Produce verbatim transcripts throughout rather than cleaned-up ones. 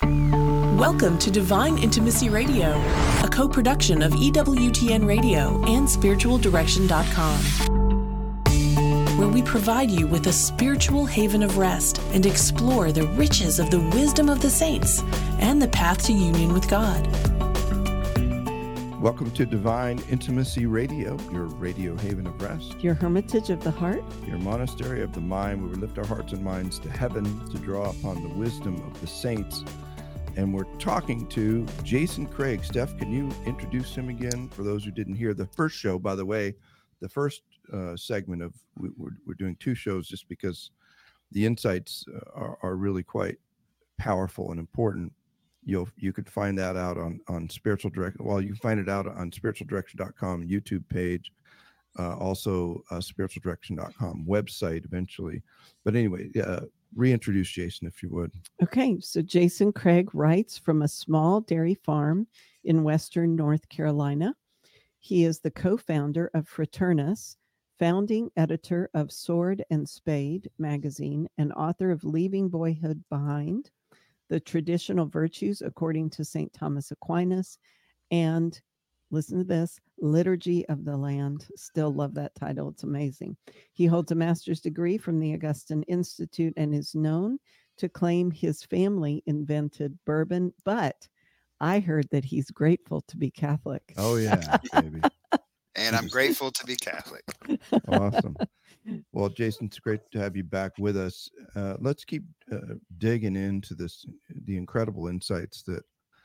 Welcome to Divine Intimacy Radio, a co-production of E W T N Radio and spiritual direction dot com, where we provide you with a spiritual haven of rest and explore the riches of the wisdom of the saints and the path to union with God. Welcome to Divine Intimacy Radio, your radio haven of rest, your hermitage of the heart, your monastery of the mind, where we lift our hearts and minds to heaven to draw upon the wisdom of the saints. And we're talking to Jason Craig. Steph, can you introduce him again for those who didn't hear the first show? By the way, the first uh, segment of, we, we're, we're doing two shows just because the insights uh, are, are really quite powerful and important. You'll, you could find that out on, on Spiritual Direct. Well, you can find it out on spiritual direction dot com YouTube page, uh, also uh, spiritual direction dot com website eventually. But anyway, uh, reintroduce Jason, if you would. Okay, so Jason Craig writes from a small dairy farm in western North Carolina. He is the co-founder of Fraternus, founding editor of Sword and Spade magazine, and author of Leaving Boyhood Behind, The Traditional Virtues According to Saint Thomas Aquinas, and listen to this, Liturgy of the Land. Still love that title. It's amazing. He holds a master's degree from the Augustine Institute and is known to claim his family invented bourbon, but I heard that he's grateful to be Catholic. Oh, yeah, baby. And I'm grateful to be Catholic. Awesome. Well, Jason, it's great to have you back with us. Uh, let's keep uh, digging into this, the incredible insights that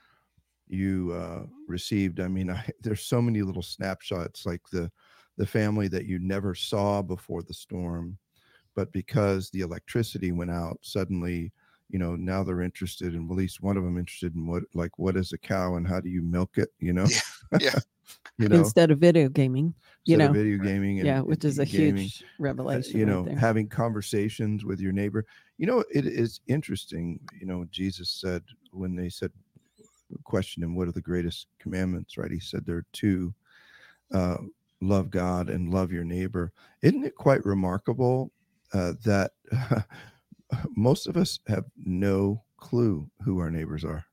you uh, received. I mean, I, there's so many little snapshots, like the the family that you never saw before the storm, but because the electricity went out, suddenly, you know, now they're interested in, well, at least one of them interested in what, like, what is a cow and how do you milk it? You know, yeah, yeah. you know, instead of video gaming, you know, video gaming, and, yeah, which is a gaming, huge revelation. uh, you know, right there. having conversations with your neighbor. You know, it is interesting. You know, Jesus said, when they said, question him, what are the greatest commandments, right? He said there are two, uh, love God and love your neighbor. Isn't it quite remarkable uh, that uh, most of us have no clue who our neighbors are?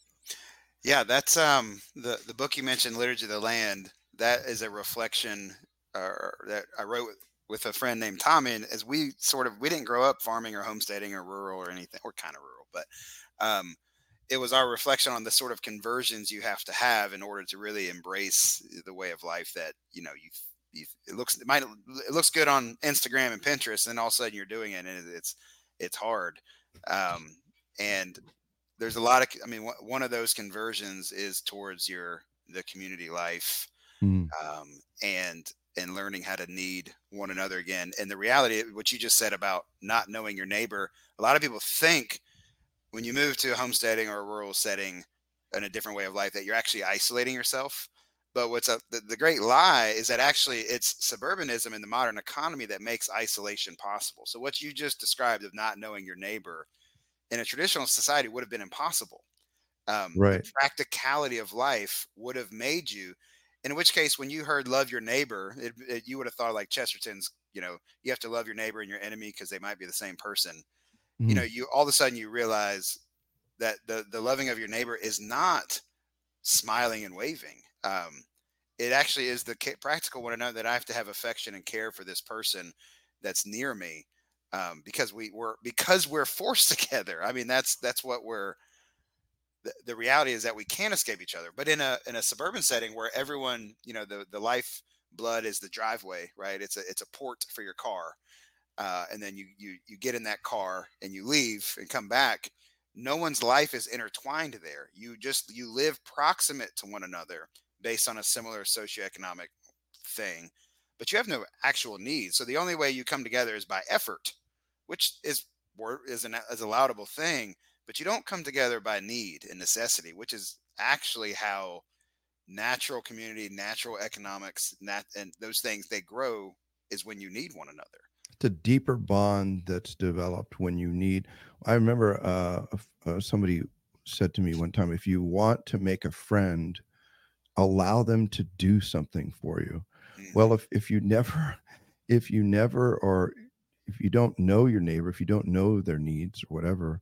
Yeah, that's um the, the book you mentioned, Liturgy of the Land. That is a reflection uh, that I wrote with, with a friend named Tommy. And as we sort of, we didn't grow up farming or homesteading or rural or anything, or kind of rural, but um, it was our reflection on the sort of conversions you have to have in order to really embrace the way of life that, you know, you, you it looks, it might, it looks good on Instagram and Pinterest, and all of a sudden you're doing it and it's, it's hard. Um, and there's a lot of, I mean, one of those conversions is towards your, the community life, Mm. um, and, and learning how to need one another again. And the reality, what you just said about not knowing your neighbor, a lot of people think, when you move to a homesteading or a rural setting in a different way of life, that you're actually isolating yourself. But what's a, the, the great lie is that actually it's suburbanism in the modern economy that makes isolation possible. So what you just described of not knowing your neighbor in a traditional society would have been impossible. Um, Right. The practicality of life would have made you, in which case, when you heard love your neighbor, it, it, you would have thought like Chesterton's, you know, you have to love your neighbor and your enemy because they might be the same person. You know, you all of a sudden you realize that the, the loving of your neighbor is not smiling and waving. Um, it actually is the practical one to know that I have to have affection and care for this person that's near me, um, because we were, because we're forced together. I mean, that's, that's what we're, the, the reality is that we can't escape each other, but in a, in a suburban setting where everyone, you know, the, the life blood is the driveway, right? It's a, it's a port for your car. Uh, and then you, you, you get in that car and you leave and come back. No one's life is intertwined there. You just, you live proximate to one another based on a similar socioeconomic thing, but you have no actual needs. So the only way you come together is by effort, which is, is an is a laudable thing, but you don't come together by need and necessity, which is actually how natural community, natural economics, nat, and those things, they grow, is when you need one another. It's a deeper bond that's developed when you need. I remember uh, uh, somebody said to me one time, if you want to make a friend, allow them to do something for you. Mm-hmm. Well, if, if you never, if you never, or if you don't know your neighbor, if you don't know their needs or whatever,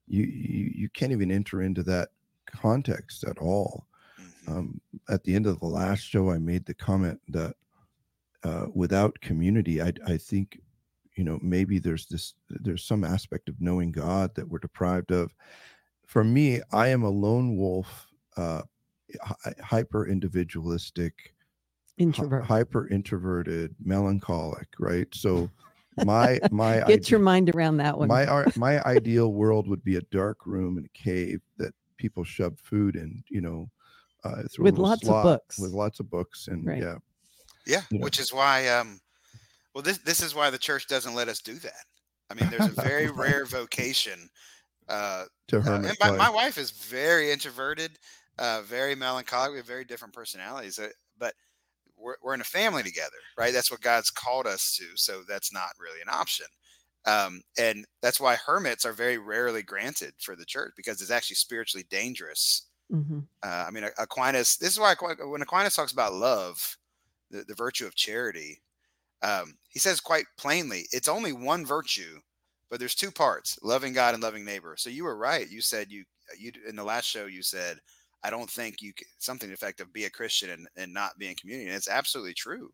you, you, you can't even enter into that context at all. Mhm. Um, at the end of the last show, I made the comment that uh, without community, I, I think, you know, maybe there's this, there's some aspect of knowing God that we're deprived of. For me, I am a lone wolf, uh, hyper individualistic, Introvert. hyper introverted, melancholic, right? So my my Get ide- your mind around that one. my ar- my ideal world would be a dark room in a cave that people shove food in, you know, uh, through a With little lots of slot books. with lots of books, and Right. yeah, Yeah, you know. which is why, um, well, this this is why the church doesn't let us do that. I mean, there's a very Right. rare vocation. Uh, To uh, hermit and my, my life. wife is very introverted, uh, very melancholic. We have very different personalities, uh, but we're, we're in a family together, right? That's what God's called us to. So that's not really an option. Um, and that's why hermits are very rarely granted for the church, because it's actually spiritually dangerous. hmm Uh, I mean, Aquinas, this is why Aqu- when Aquinas talks about love, the, the virtue of charity, um, he says quite plainly, it's only one virtue, but there's two parts: loving God and loving neighbor. So you were right. You said you you in the last show you said, I don't think you can, something to the effect of be a Christian and, and not be in community. And it's absolutely true.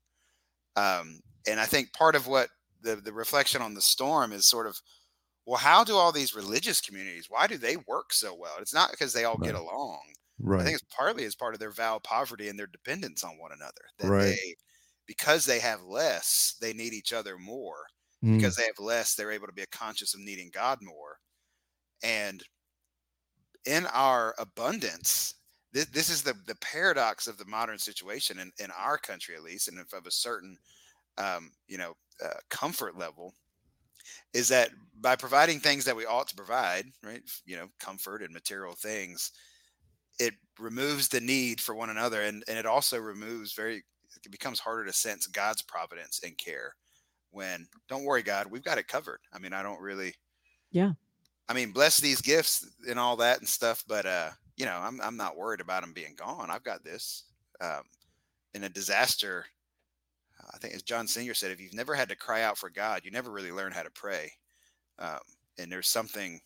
Um, and I think part of what the the reflection on the storm is sort of, well, how do all these religious communities, why do they work so well? It's not because they all get Right. along. I Right. think it's partly as part of their vow of poverty and their dependence on one another, that Right. they, because they have less, they need each other more. Mm. Because they have less, they're able to be conscious of needing God more. And in our abundance, this, this is the, the paradox of the modern situation in, in our country, at least, and if of a certain, um, you know, uh, comfort level, is that by providing things that we ought to provide, right, you know, comfort and material things, it removes the need for one another. And, and it also removes very, it becomes harder to sense God's providence and care when, don't worry, God, we've got it covered. I mean, I don't really, Yeah. I mean, bless these gifts and all that and stuff, but, uh, you know, I'm, I'm not worried about them being gone. I've got this. Um, in a disaster, I think as John Singer said, if you've never had to cry out for God, you never really learn how to pray. Um, and there's something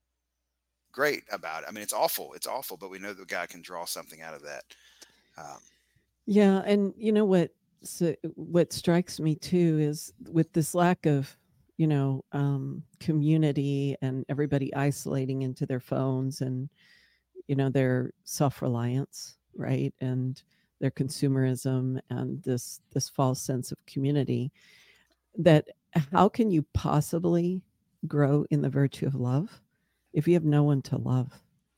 great about it. I mean, it's awful. It's awful, but we know that God can draw something out of that. Um, Yeah, and you know what? So what strikes me too is with this lack of, you know, um, community and everybody isolating into their phones and, you know, their self-reliance, right, and their consumerism and this this false sense of community. That how can you possibly grow in the virtue of love if you have no one to love?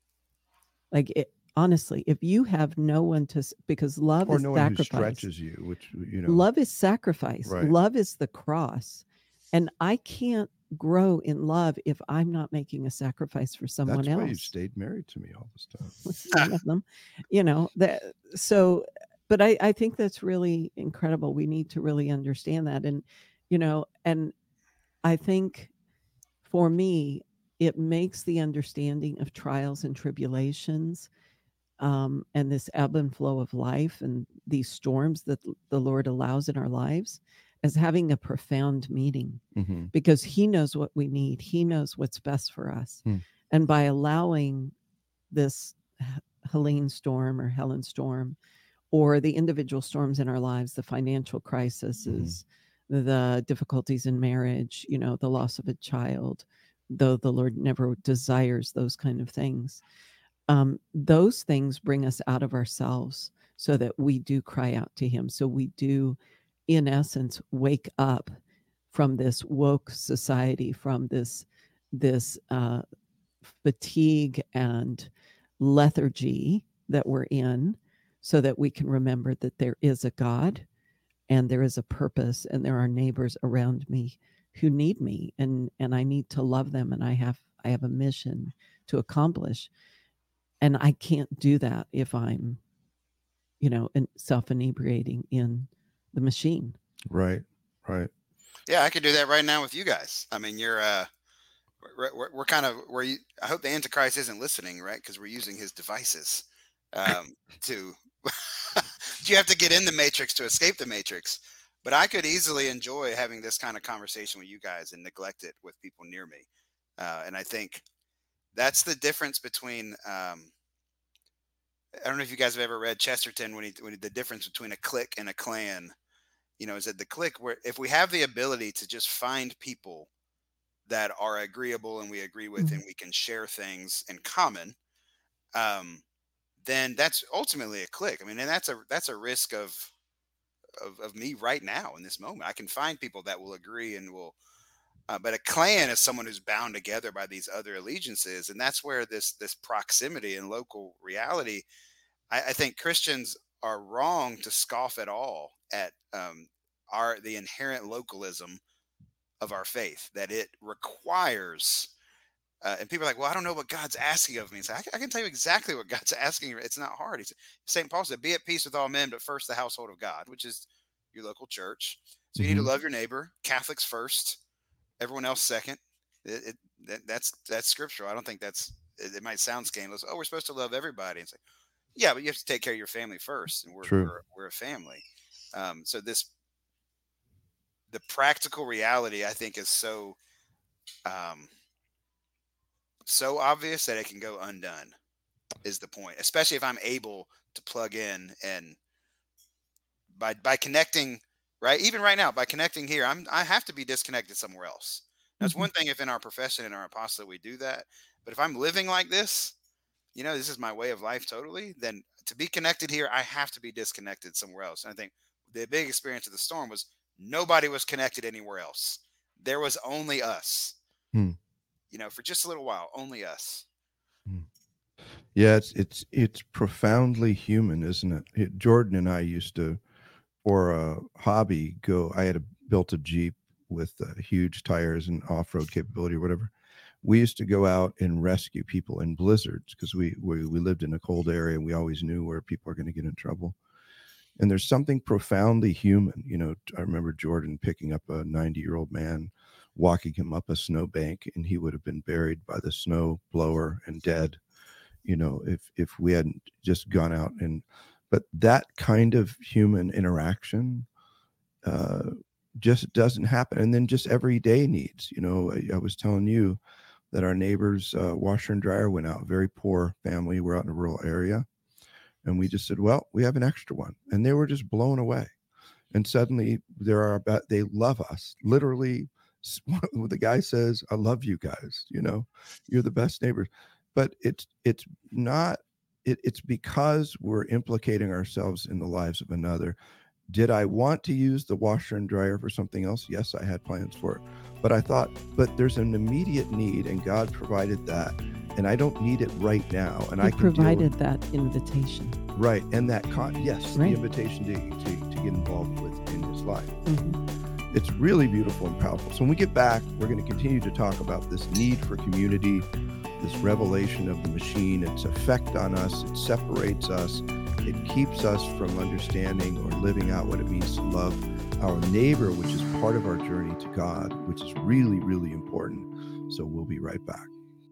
Like it, honestly, if you have no one to, because love Or is no one who sacrifice. stretches you, which, you know, Love is sacrifice. Right. Love is the cross. And I can't grow in love if I'm not making a sacrifice for someone that's else. why you've stayed married to me all this time. One of them, you know, that, so, but I, I think that's really incredible. We need to really understand that. And, you know, and I think for me, it makes the understanding of trials and tribulations, um, and this ebb and flow of life and these storms that the Lord allows in our lives as having a profound meaning, Mm-hmm. because he knows what we need. He knows what's best for us. Hmm. And by allowing this Helene storm or Helen storm, or the individual storms in our lives, the financial crises, mm-hmm. the difficulties in marriage, you know, the loss of a child, though the Lord never desires those kind of things. Um, those things bring us out of ourselves so that we do cry out to him. So we do, in essence, wake up from this woke society, from this, this uh, fatigue and lethargy that we're in, so that we can remember that there is a God and there is a purpose and there are neighbors around me who need me, and, and I need to love them, and I have, I have a mission to accomplish. And I can't do that if I'm, you know, self-inebriating in the machine. Right, right. Yeah, I could do that right now with you guys. I mean, you're, uh, we're, we're, we're kind of where you, I hope the Antichrist isn't listening, right? Because we're using his devices um, to, you have to get in the matrix to escape the matrix. But I could easily enjoy having this kind of conversation with you guys and neglect it with people near me. Uh, and I think That's the difference between, um, I don't know if you guys have ever read Chesterton when he, when he, the difference between a clique and a clan, you know, is that the clique where if we have the ability to just find people that are agreeable and we agree with, Mhm. and we can share things in common, um, then that's ultimately a clique. I mean, and that's a, that's a risk of, of, of me right now in this moment. I can find people that will agree and will, uh, but a clan is someone who's bound together by these other allegiances. And that's where this, this proximity and local reality, I, I think Christians are wrong to scoff at all at, um, our, the inherent localism of our faith, that it requires, uh, and people are like, well, I don't know what God's asking of me. It's like, I, I can tell you exactly what God's asking. It's not hard. He's, Saint Paul said, be at peace with all men, but first the household of God, which is your local church. So you need to Mhm. love your neighbor, Catholics first, everyone else second. It, it, that, that's, that's scriptural. I don't think that's, it, it might sound scandalous. Oh, we're supposed to love everybody. And say, yeah, but you have to take care of your family first. And we're, True. we're, we're a family. Um, so this, the practical reality, I think, is so, um, so obvious that it can go undone, is the point, especially if I'm able to plug in and by, by connecting, right. Even right now, by connecting here, I'm, I have to be disconnected somewhere else. That's Mhm. one thing if in our profession, in our apostolate, we do that. But if I'm living like this, you know, this is my way of life totally, then to be connected here, I have to be disconnected somewhere else. And I think the big experience of the storm was nobody was connected anywhere else. There was only us, Hmm. you know, for just a little while, only us. Yeah, it's it's it's profoundly human, isn't it? It- Jordan and I used to, for a hobby, go. I had a, built a Jeep with uh, huge tires and off-road capability or whatever. We used to go out and rescue people in blizzards because we, we we lived in a cold area and we always knew where people are going to get in trouble. And there's something profoundly human. You know, I remember Jordan picking up a ninety-year-old man, walking him up a snowbank, and he would have been buried by the snow blower and dead. You know, if if we hadn't just gone out and, but that kind of human interaction uh, just doesn't happen. And then just everyday needs. You know, I, I was telling you that our neighbor's uh, washer and dryer went out. Very poor family. We're out in a rural area. And we just said, well, we have an extra one. And they were just blown away. And suddenly there are about, they love us. Literally, the guy says, I love you guys. You know, you're the best neighbors. But it's, it's not, it, it's because we're implicating ourselves in the lives of another. Did I want to use the washer and dryer for something else? Yes, I had plans for it. But I thought, but there's an immediate need and God provided that. And I don't need it right now. And He I can provided deal that invitation. with, right. And that, con- yes, Right. the invitation to, to, to get involved with in his life. Mhm. It's really beautiful and powerful. So when we get back, we're going to continue to talk about this need for community, this revelation of the machine, its effect on us. It separates us. It keeps us from understanding or living out what it means to love our neighbor, which is part of our journey to God, which is really, really important. So we'll be right back.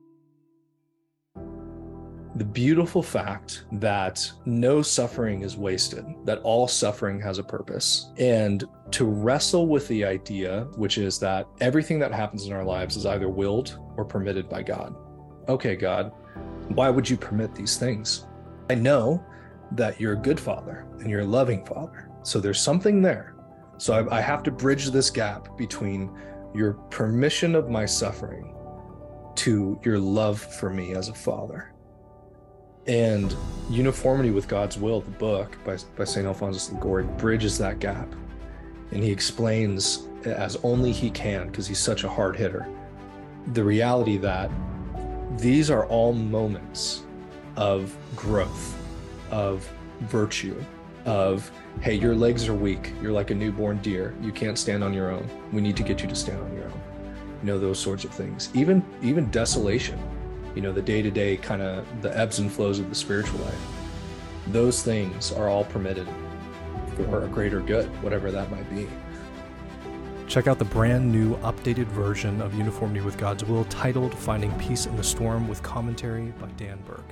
The beautiful fact that no suffering is wasted, that all suffering has a purpose, and to wrestle with the idea, which is that everything that happens in our lives is either willed or permitted by God. Okay, God, why would you permit these things? I know that you're a good father and you're a loving father. So there's something there. So I, I have to bridge this gap between your permission of my suffering to your love for me as a father. And Uniformity with God's Will, the book by, by Saint Alphonsus Liguori, bridges that gap. And he explains, as only he can, because he's such a hard hitter, the reality that these are all moments of growth, of virtue, of, hey, your legs are weak. You're like a newborn deer. You can't stand on your own. We need to get you to stand on your own. You know, those sorts of things. Even, even desolation, you know, the day-to-day kind of the ebbs and flows of the spiritual life. Those things are all permitted for a greater good, whatever that might be. Check out the brand new updated version of Uniformity with God's Will titled Finding Peace in the Storm with commentary by Dan Burke.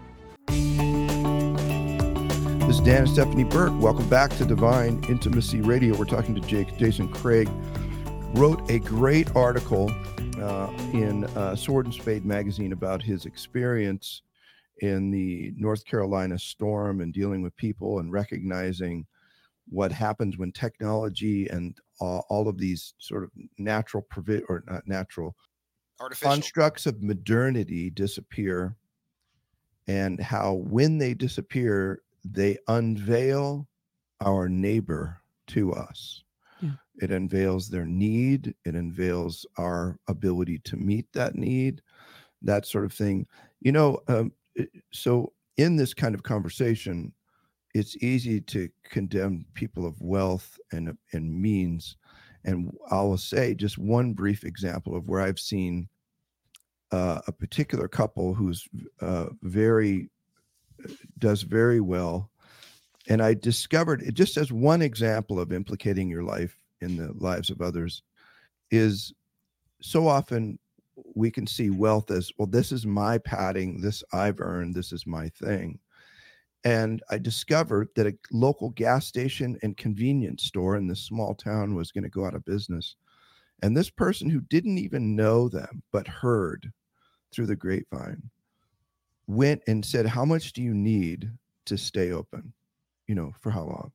This is Dan and Stephanie Burke. Welcome back to Divine Intimacy Radio. We're talking to Jake, Jason Craig. Wrote a great article uh, in uh, Sword and Spade magazine about his experience in the North Carolina storm and dealing with people and recognizing what happens when technology and uh, all of these sort of natural provi- or not natural Artificial. constructs of modernity disappear, and how when they disappear, they unveil our neighbor to us. Yeah. It unveils their need. It unveils our ability to meet that need, that sort of thing. You know, um, it- so in this kind of conversation, it's easy to condemn people of wealth and, and means. And I will say just one brief example of where I've seen uh, a particular couple who's uh, very, does very well. And I discovered it just as one example of implicating your life in the lives of others is so often we can see wealth as, well, this is my padding, this I've earned, this is my thing. And I discovered that a local gas station and convenience store in this small town was going to go out of business. And this person who didn't even know them, but heard through the grapevine, went and said, how much do you need to stay open? You know, for how long?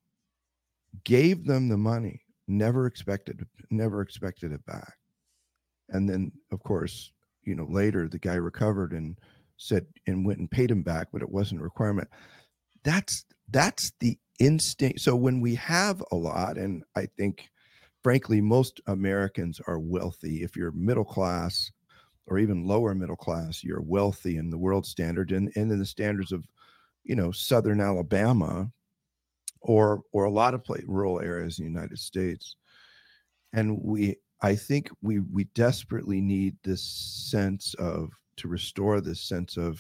Gave them the money, never expected, never expected it back. And then, of course, you know, later the guy recovered and said, and went and paid him back, but it wasn't a requirement. That's, that's the instinct. So when we have a lot, and I think, frankly, most Americans are wealthy. If you're middle class or even lower middle class, you're wealthy in the world standard and, and in the standards of, you know, Southern Alabama or, or a lot of play, rural areas in the United States. And we, I think we, we desperately need this sense of, to restore this sense of,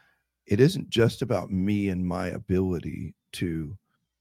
it isn't just about me and my ability to,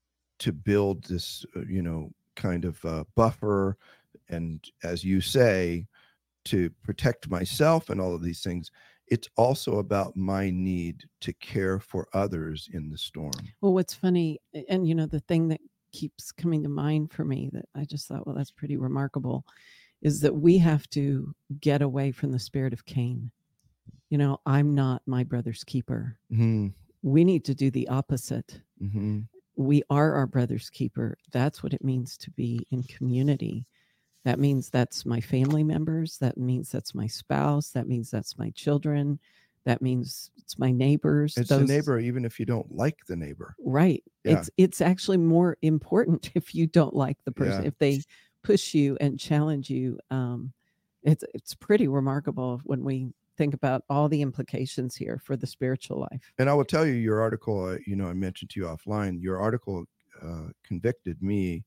to build this, uh, you know, kind of uh, buffer. And as you say, to protect myself and all of these things. It's also about my need to care for others in the storm. Well, what's funny, and you know, the thing that keeps coming to mind for me that I just thought, well, that's pretty remarkable, is that we have to get away from the spirit of Cain. You know, I'm not my brother's keeper. Mm-hmm. We need to do the opposite. Mm-hmm. We are our brother's keeper. That's what it means to be in community. That means that's my family members. That means that's my spouse. That means that's my children. That means it's my neighbors. It's Those, the neighbor, even if you don't like the neighbor. Right. Yeah. It's it's actually more important if you don't like the person. Yeah. If they push you and challenge you, um, it's it's pretty remarkable when we think about all the implications here for the spiritual life. And I will tell you, your article, uh, you know, I mentioned to you offline, your article uh, convicted me.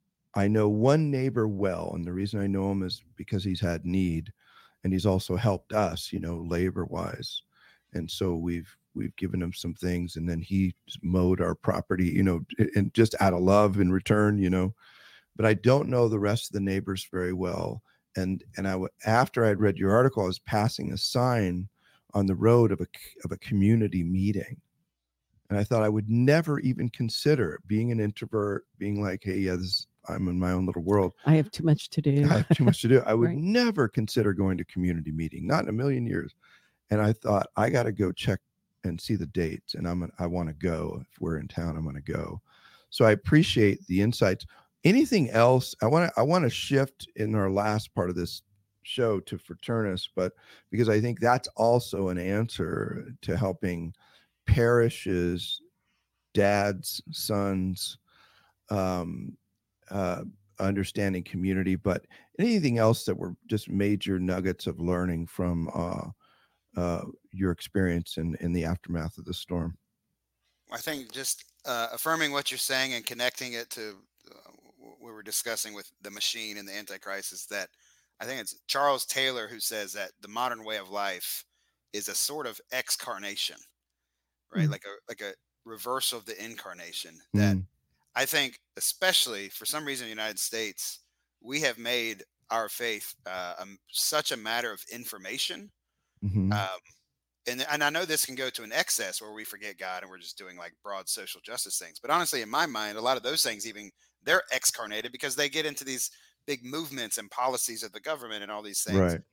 I know one neighbor well, and the reason I know him is because he's had need, and he's also helped us, you know, labor-wise. And so we've we've given him some things, and then he mowed our property, you know, and just out of love in return, you know. But I don't know the rest of the neighbors very well. And and I w- after I'd read your article, I was passing a sign on the road of a of a community meeting. And I thought I would never even consider being an introvert, being like, hey, yeah, this, I'm in my own little world. I have too much to do. I have too much to do. I would Right. never consider going to community meeting, not in a million years. And I thought, I got to go check and see the dates. And I'm gonna, I want to go. If we're in town, I'm going to go. So I appreciate the insights. Anything else? I want to, I want to shift in our last part of this show to Fraternus, but because I think that's also an answer to helping parishes, dads, sons, um, uh, understanding community, but anything else that were just major nuggets of learning from uh, uh, your experience in, in the aftermath of the storm? I think just uh, affirming what you're saying and connecting it to uh, what we were discussing with the machine and the Antichrist is that I think it's Charles Taylor who says that the modern way of life is a sort of excarnation, right? Mm. Like a like a reversal of the incarnation. That Mm. I think, especially for some reason in the United States, we have made our faith uh, um, such a matter of information. Mm-hmm. Um, and, and I know this can go to an excess where we forget God and we're just doing like broad social justice things. But honestly, in my mind, a lot of those things, even they're excarnated because they get into these big movements and policies of the government and all these things. Right.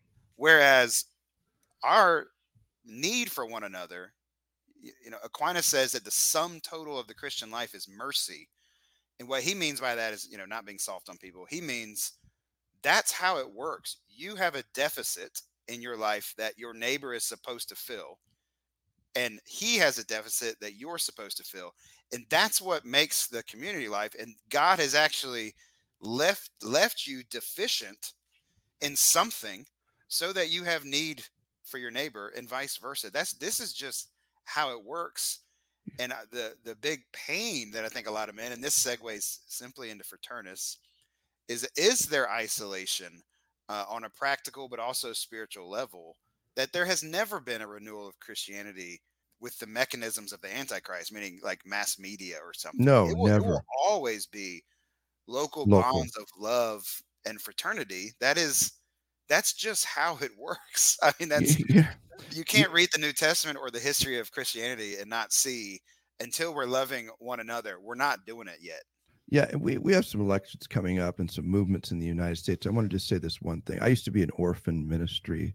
Whereas our need for one another, you know, Aquinas says that the sum total of the Christian life is mercy. And what he means by that is, you know, not being soft on people. He means that's how it works. You have a deficit in your life that your neighbor is supposed to fill, and he has a deficit that you're supposed to fill. And that's what makes the community life. And God has actually left left you deficient in something so that you have need for your neighbor, and vice versa. That's this is just how it works. And the the big pain that I think a lot of men, and this segues simply into Fraternus, is is their isolation uh, on a practical but also spiritual level, that there has never been a renewal of Christianity with the mechanisms of the Antichrist, meaning like mass media or something. No, it will, never. It will always be local, Local. bonds of love and fraternity. That is, that's just how it works. I mean, that's Yeah. you can't read the New Testament or the history of Christianity and not see, until we're loving one another, we're not doing it yet. Yeah, and we, we have some elections coming up and some movements in the United States. I wanted to say this one thing. I used to be an orphan ministry.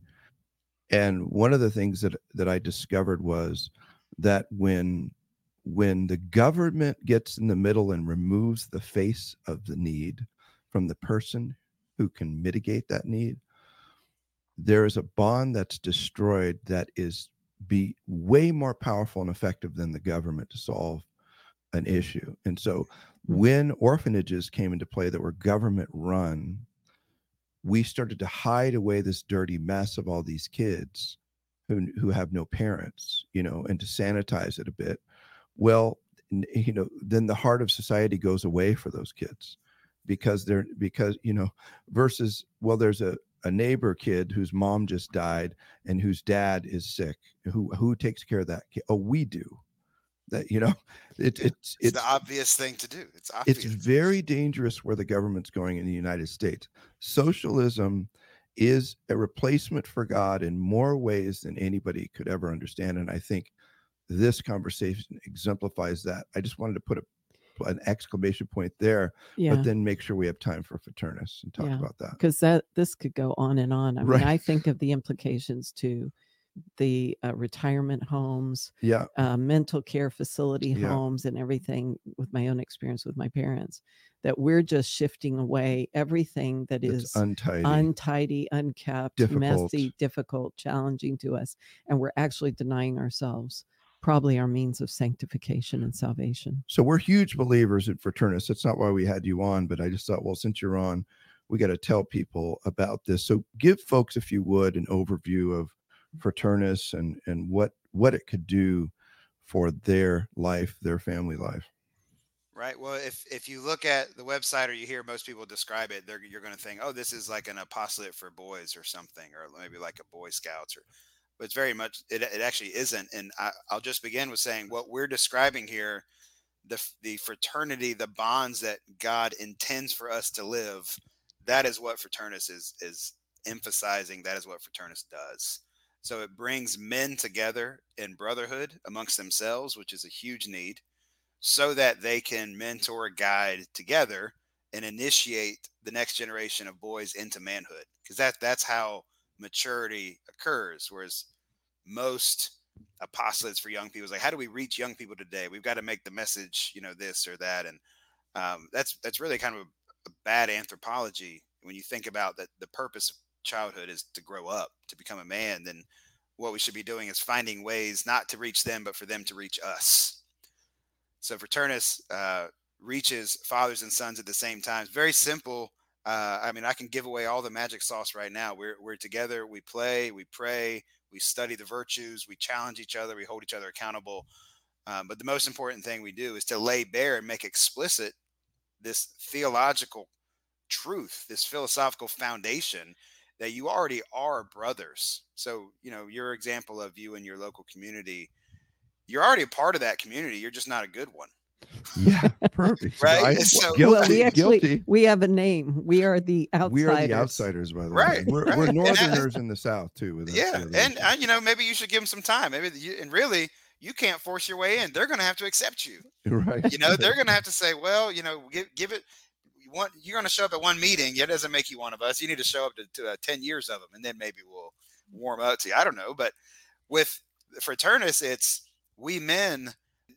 And one of the things that, that I discovered was that when when the government gets in the middle and removes the face of the need from the person who can mitigate that need, there is a bond that's destroyed that is be way more powerful and effective than the government to solve an issue. And so when orphanages came into play that were government run, we started to hide away this dirty mess of all these kids who who have no parents, you know, and to sanitize it a bit. Well, you know, then the heart of society goes away for those kids because they're because, you know, versus, well, there's a, a neighbor kid whose mom just died and whose dad is sick. Who who takes care of that kid? Oh, we do. That, you know, it, it's, it's it's the obvious thing to do. It's obvious. It's very dangerous where the government's going in the United States. Socialism is a replacement for God in more ways than anybody could ever understand. And I think this conversation exemplifies that. I just wanted to put a, an exclamation point there, Yeah. but then make sure we have time for Fraternus and talk Yeah. about that. Because that this could go on and on. I Right. mean, I think of the implications to the uh, retirement homes, Yeah. uh, mental care facility Yeah. homes, and everything with my own experience with my parents, that we're just shifting away everything that It's is untidy. untidy, unkept, Difficult. messy, difficult, challenging to us. And we're actually denying ourselves probably our means of sanctification and salvation. So we're huge believers in Fraternus. That's not why we had you on, but I just thought, well, since you're on, we got to tell people about this. So give folks, if you would, an overview of Fraternus and and what what it could do for their life, their family life. Right. Well, if if you look at the website or you hear most people describe it, they're, you're going to think, oh, this is like an apostolate for boys or something, or maybe like a Boy Scouts, or, but it's very much, it, it actually isn't. And I, I'll just begin with saying what we're describing here, the the fraternity, the bonds that God intends for us to live, that is what Fraternus is is emphasizing. That is what Fraternus does. So it brings men together in brotherhood amongst themselves, which is a huge need, so that they can mentor, guide together, and initiate the next generation of boys into manhood. Because that that's how maturity occurs. Whereas most apostolates for young people is like, how do we reach young people today? We've got to make the message, you know, this or that. And um, that's that's really kind of a, a bad anthropology when you think about that. The purpose of childhood is to grow up, to become a man. Then what we should be doing is finding ways not to reach them, but for them to reach us. So Fraternus uh, reaches fathers and sons at the same time. It's very simple. Uh, I mean, I can give away all the magic sauce right now. We're we're together. We play. We pray. We study the virtues. We challenge each other. We hold each other accountable. Um, but the most important thing we do is to lay bare and make explicit this theological truth, this philosophical foundation that you already are brothers. So, you know, your example of you and your local community, you're already a part of that community. You're just not a good one. Yeah, perfect. Right? I, So- guilty, well, we actually guilty. we have a name. We are the outsiders. We are the outsiders, by the Right, way. We're, right. we're And Northerners in the South too. With us, Yeah. the other And, issue. uh, you know, maybe you should give them some time. Maybe, you, and really, you can't force your way in. They're going to have to accept you. right. You know, they're going to have to say, well, you know, give, give it. You want, you're going to show up at one meeting. It doesn't make you one of us. You need to show up to, to uh, ten years of them, and then maybe we'll warm up to you. I don't know. But with Fraternus, it's we men.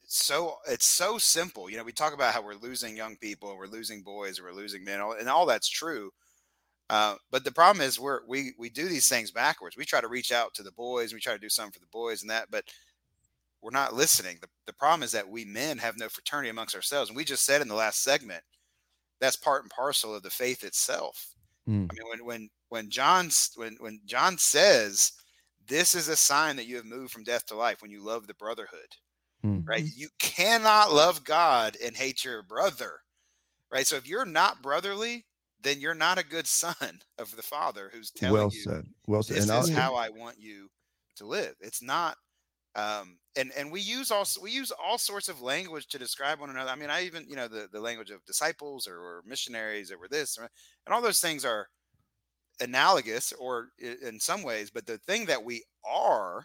So it's so simple. You know, we talk about how we're losing young people, we're losing boys, or we're losing men, and all that's true. Uh, but the problem is we're, we, we do these things backwards. We try to reach out to the boys. We try to do something for the boys and that, but we're not listening. The, the problem is that we men have no fraternity amongst ourselves. And we just said in the last segment, that's part and parcel of the faith itself. Mm. I mean, when, when, when John, when, when John says, this is a sign that you have moved from death to life, when you love the brotherhood, mm. right? You cannot love God and hate your brother, right? So if you're not brotherly, then you're not a good son of the Father who's telling well you, said. Well said. This and is I'll, how I want you to live. It's not, um, and, and we use all, we use all sorts of language to describe one another. I mean, I even, you know, the, the language of disciples or, or missionaries or this, or, and all those things are analogous or in some ways, but the thing that we are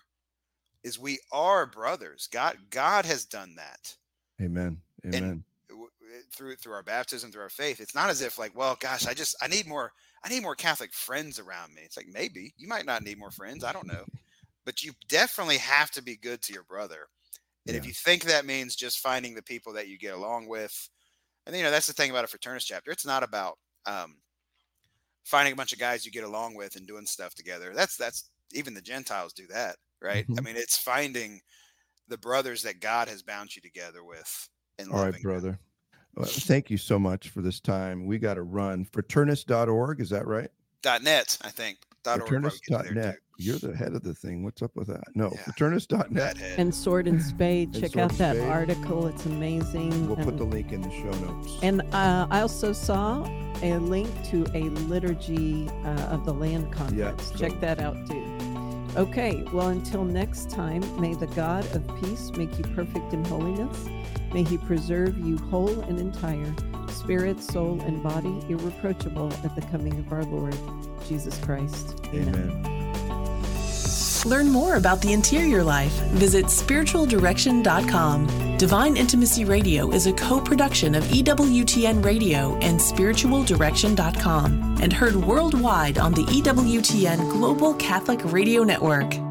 is we are brothers. God, God has done that. Amen. Amen. And, through through our baptism, through our faith. It's not as if like, well, gosh, I just I need more I need more Catholic friends around me. It's like, maybe you might not need more friends, I don't know, but you definitely have to be good to your brother. And yeah. if you think that means just finding the people that you get along with, and you know, that's the thing about a Fraternus chapter. It's not about um finding a bunch of guys you get along with and doing stuff together. That's that's even the Gentiles do that, right? Mm-hmm. I mean, it's finding the brothers that God has bound you together with. And all right, brother. Them. Well, thank you so much for this time. We got to run. Fraternus dot org, is that right? .net, I think. Fraternus dot net. You're the head of the thing. What's up with that? No, yeah. Fraternus dot net. And Sword and Spade. and Check Sword out that Spade. article. It's amazing. We'll and, put the link in the show notes. And uh, I also saw a link to a liturgy uh, of the land conference. Yeah, so. Check that out too. Okay, well, until next time, may the God of peace make you perfect in holiness. May he preserve you whole and entire, spirit, soul, and body, irreproachable at the coming of our Lord Jesus Christ. Amen. Amen. Learn more about the interior life. Visit spiritual direction dot com. Divine Intimacy Radio is a co-production of E W T N Radio and spiritual direction dot com and heard worldwide on the E W T N Global Catholic Radio Network.